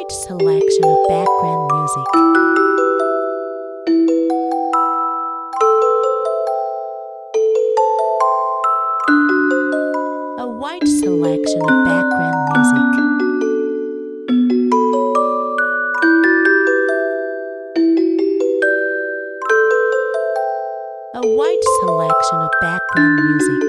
wide selection of background music. A wide selection of background music. A wide selection of background music.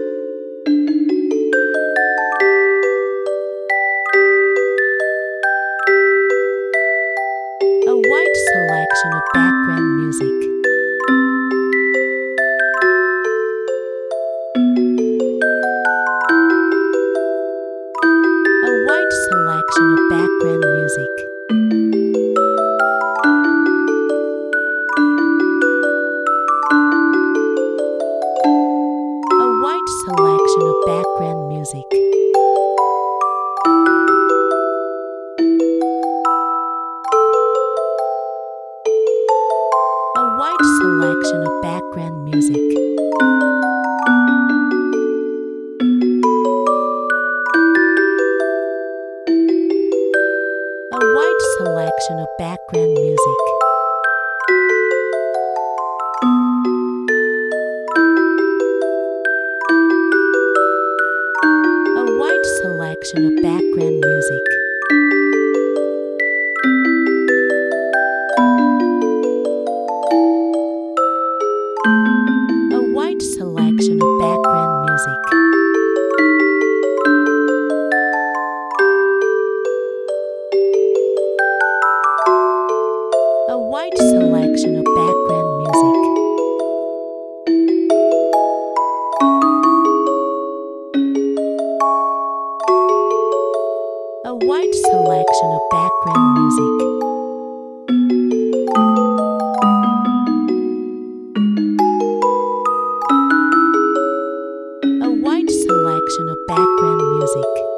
A wide selection of background music. A wide selection of background music. A wide selection of background music. A wide selection of background music. A wide selection of background music. A wide selection of background music. A wide selection of background music. A wide selection of background music. A wide selection of background music. A wide selection of background music.